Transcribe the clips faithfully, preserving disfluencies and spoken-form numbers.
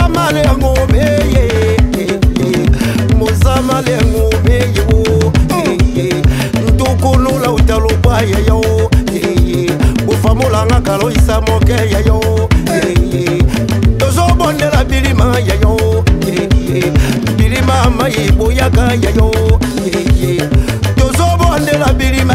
Mozama le ngome Mozama le ngome Ntukulu la utalupa ya yo Ufamula nga kalo isa moke ya yo Tozo bonde la bilima ya yo Bilima mayi boyaka ya yo Tozo bonde la bilima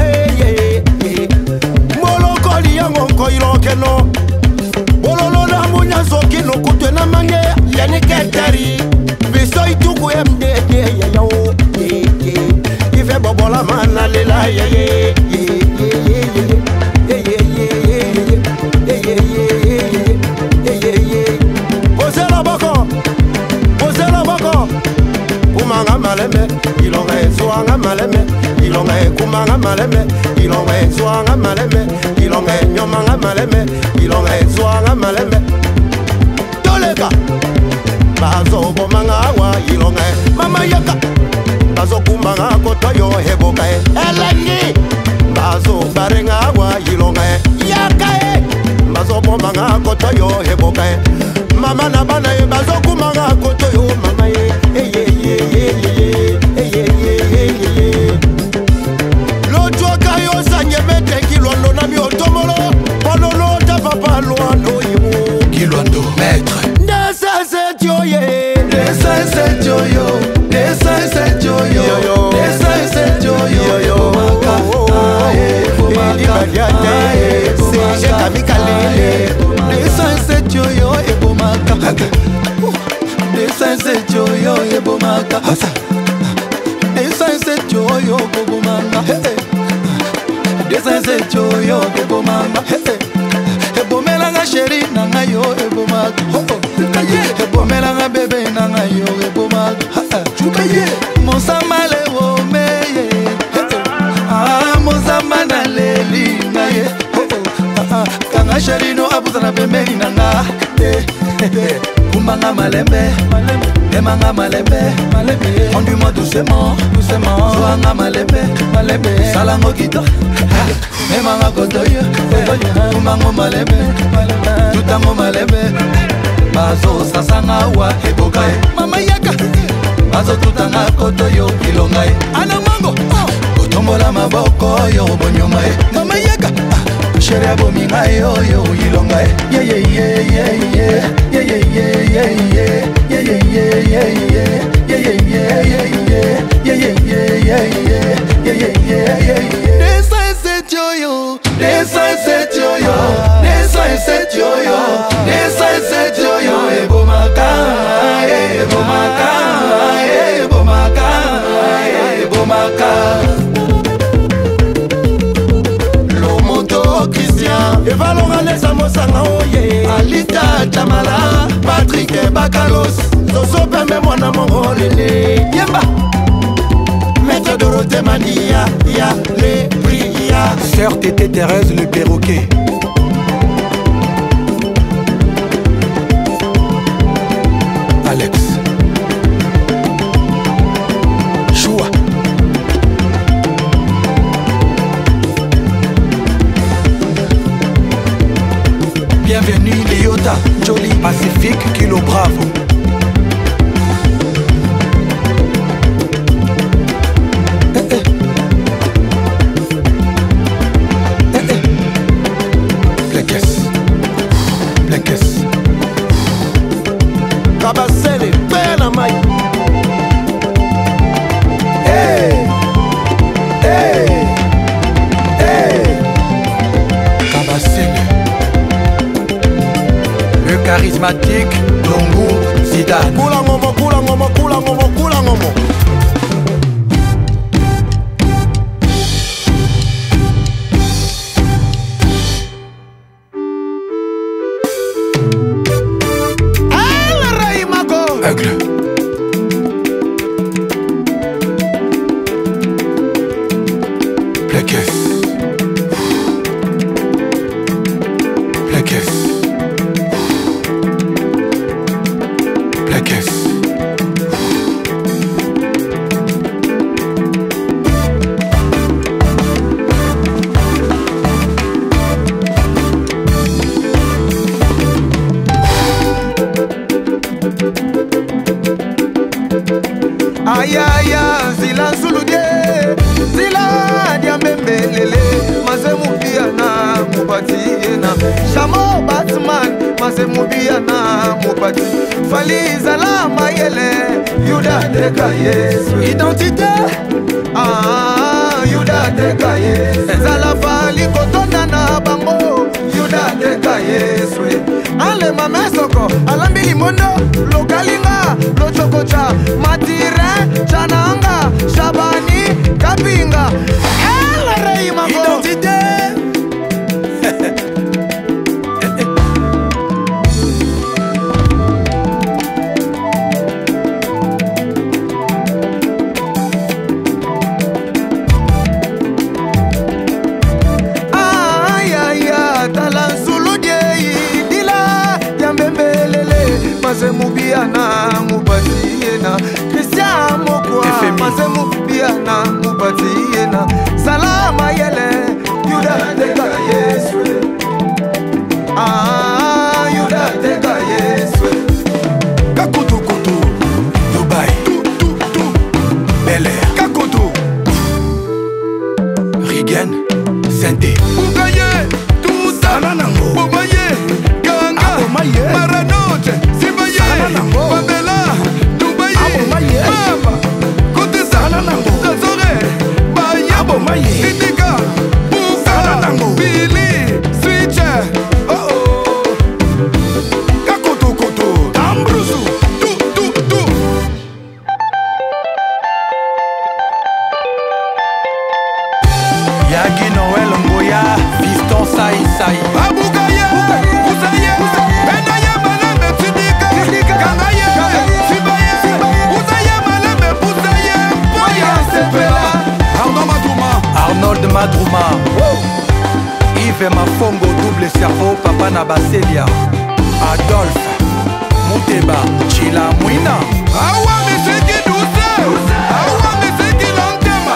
Molokoli ya ngonko ilokeno Bololo na munya soki no kutwe na mange Yani ketari Viso ituku emde ya yo Ife bobola mana lela ya ye Kumanga maleme, ilonga ezuanga maleme, ilonga kumanga maleme, ilonga ezuanga maleme, ilonga nyomanga maleme, ilonga ezuanga maleme. Tolega, bazo bomanga wa ilonga, mama yaka, bazo kumanga kotoyo heboka e, eleni, bazo barenga wa ilonga e, yaka e, bazo bomanga kotoyo heboka e, mama na bana e, bazo kumanga kotoyo mama e, e e. Maître Desa se joye Desa se joyo Desa se joyo Desa se joyo Seje kamikalele Desa se joyo ebomaka Desa se joyo ebomaka Desa se joyo ebomaka Desa se joyo ebomaka Ebomelanga sheri nanga yo ebomaka Ebomelanga bebe nanga yo ebomaka Mosama le womeye Ah mosama na leli ngaye Kanga sheri no abuzana bebe nanga Kumanga malembe Emanga malembe Conduis-moi doucement Soanga malembe Salango guido Emanga kotoyo Kumango malembe Tutango malembe Bazo sasanga wa ebokae Mama yaka Bazo tutanga kotoyo ilongae Ana mango Kotombola maboko yo bonyomae Mama yaka Shere abominga yo yo ilongae Yeah yeah yeah yeah yeah Yeah yeah yeah yeah yeah Yeah yeah yeah yeah yeah Yeah yeah yeah yeah yeah Yeah yeah yeah yeah yeah Yeah yeah yeah yeah yeah Desa ese joyo Desa ese joyo Desa ese joyo Desa ese joyo Ebomaka Ebomaka Ebomaka Ebomaka Lomoto Christian Evalonga lesa mosanga oye Alita Chamala Patrick Bakalos Zozo peme mwana mongolele Yemba Maître Dorothée Mania Ya le priya Sœur Tété Thérèse le perroquet Alex Choua Bienvenue Léota Jolie Pacifique Kilo Bravo Kabasele, pena mai. Hey, hey, hey. Kabasele. Le charismatique Longo Zidane. Kula ngomo, kula ngomo, kula ngomo, kula ngomo. Aigle. Plaquesse. Plaquesse. Plaquesse. Mase Mubia na Mupati Fali Zala Mayele Yuda Teka Yesu Identité Ah Yuda Teka Yesu Zala Fali Kotonda na Bango Yuda Teka Yesu Ale Mamesoko Alambi Limondo Lokalinga Lochokocha Matire Chananga Shabani Kapinga El Rei Mango Identité Mase Mubiana Mubatiena Christian Mokwa Mase Mubiana Mubatiena Salama Yele Yuda Teka Yesu Ah Yuda Teka Yesu Kakutu Kutu Dubai Tu Tu Tu Bel Air Kakutu Rigen Sente Bugaye Tout ça Bugaye Ganga Maranoche Babela, Dubaï, Baba, Côte Zana, Zazore, Baya, Sitika, Bouka, Billy, Switcher, oh oh, Kakoto Koto, Ambrosu, tout, tout, tout. Yagi Noël Mboya, Fiston Saï Saï, Aboukaya, Boussaye, Benaya Malame, Sidika, Kanaye, Sibaye, Boussaye Malame, Boussaye, Boya Sepela, Arnaud Madrouma, Arnold Madrouma, Yves Mafongo, double cerveau, Papa Nabaselia, Adolphe, Mouteba, Chila Mouina, Awa Meseki Douce, Awa Meseki Lantema,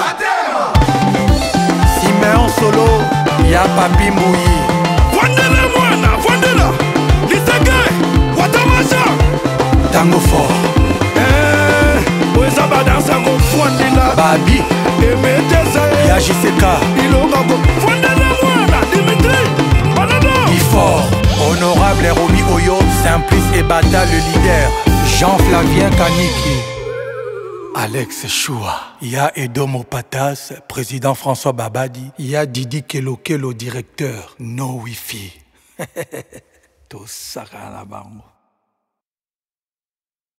Simeon Solo, Ya Papi Mouyi, Fondela Mouana, Fondela, Lisege, Watamasha, Tango Fort, Eh, Ouezaba dansa ko Fondela, Babi, Emetesa, Ya Jiseka, Ilonga ko Fondela Mouana, Dimitri, Banana, Ifort, Honorable Romy Oyo, Simplice et Bata le leader, Jean-Flavien Kaniki, Alex Choua, il y a Edomo Patas, président François Babadi, il y a Didi Kelo Kelo, directeur, No Wi-Fi. Tout ça, la bango.